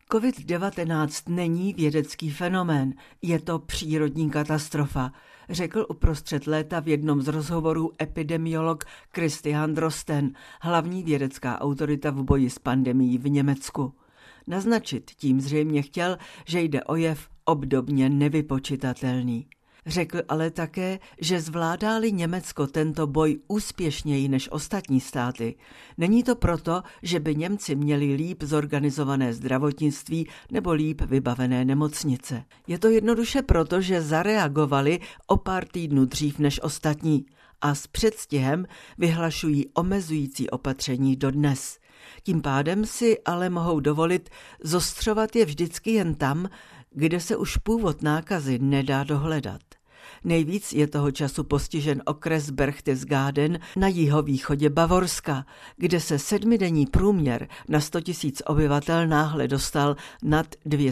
COVID-19 není vědecký fenomén, je to přírodní katastrofa, řekl uprostřed léta v jednom z rozhovorů epidemiolog Christian Drosten, hlavní vědecká autorita v boji s pandemií v Německu. Naznačit tím zřejmě chtěl, že jde o jev obdobně nevypočitatelný. Řekl ale také, že zvládá-li Německo tento boj úspěšněji než ostatní státy, není to proto, že by Němci měli líp zorganizované zdravotnictví nebo líp vybavené nemocnice. Je to jednoduše proto, že zareagovali o pár týdnů dřív než ostatní a s předstihem vyhlašují omezující opatření dodnes. Tím pádem si ale mohou dovolit zostřovat je vždycky jen tam, kde se už původ nákazy nedá dohledat. Nejvíc je toho času postižen okres Berchtesgaden na jihovýchodě Bavorska, kde se 7denní průměr na 100 000 obyvatel náhle dostal nad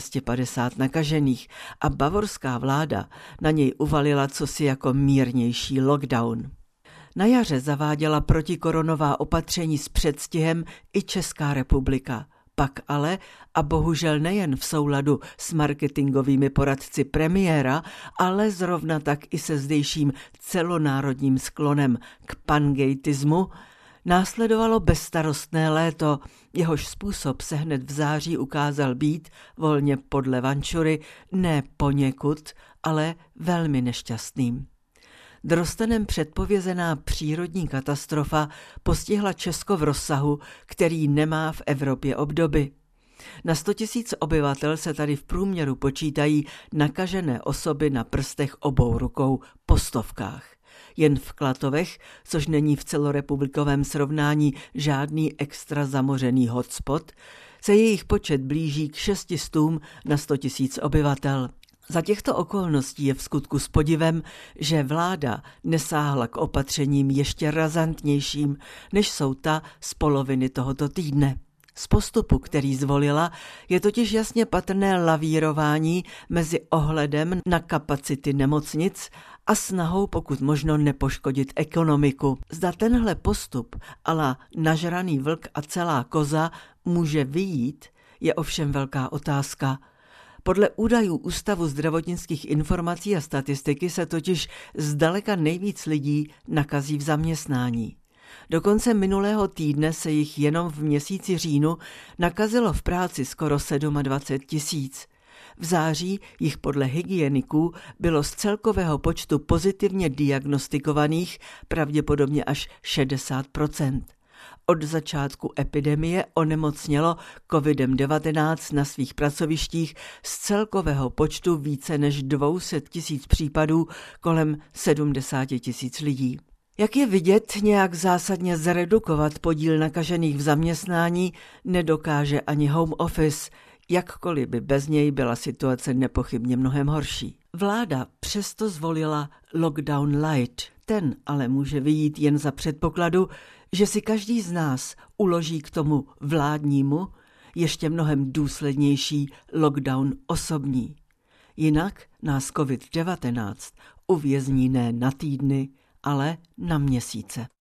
250 nakažených a bavorská vláda na něj uvalila cosi jako mírnější lockdown. Na jaře zaváděla protikoronová opatření s předstihem i Česká republika. Pak ale, a bohužel nejen v souladu s marketingovými poradci premiéra, ale zrovna tak i se zdejším celonárodním sklonem k pangejtismu, následovalo bezstarostné léto, jehož způsob se hned v září ukázal být, volně podle Vančury, ne poněkud, ale velmi nešťastným. Drostenem předpovězená přírodní katastrofa postihla Česko v rozsahu, který nemá v Evropě obdoby. Na 100 000 obyvatel se tady v průměru počítají nakažené osoby na prstech obou rukou po stovkách. Jen v Klatovech, což není v celorepublikovém srovnání žádný extra zamořený hotspot, se jejich počet blíží k 600 na 100 000 obyvatel. Za těchto okolností je vskutku s podivem, že vláda nesáhla k opatřením ještě razantnějším, než jsou ta z poloviny tohoto týdne. Z postupu, který zvolila, je totiž jasně patrné lavírování mezi ohledem na kapacity nemocnic a snahou pokud možno nepoškodit ekonomiku. Zda tenhle postup ala nažraný vlk a celá koza může vyjít, je ovšem velká otázka. Podle údajů Ústavu zdravotnických informací a statistiky se totiž zdaleka nejvíc lidí nakazí v zaměstnání. Do konce minulého týdne se jich jenom v měsíci říjnu nakazilo v práci skoro 27 000. V září jich podle hygieniků bylo z celkového počtu pozitivně diagnostikovaných pravděpodobně až 60%. Od začátku epidemie onemocnělo COVID-19 na svých pracovištích z celkového počtu více než 200 000 případů kolem 70 000 lidí. Jak je vidět, nějak zásadně zredukovat podíl nakažených v zaměstnání nedokáže ani home office, jakkoliv by bez něj byla situace nepochybně mnohem horší. Vláda přesto zvolila lockdown light. Ten ale může vyjít jen za předpokladu, že si každý z nás uloží k tomu vládnímu ještě mnohem důslednější lockdown osobní. Jinak nás COVID-19 uvězní ne na týdny, ale na měsíce.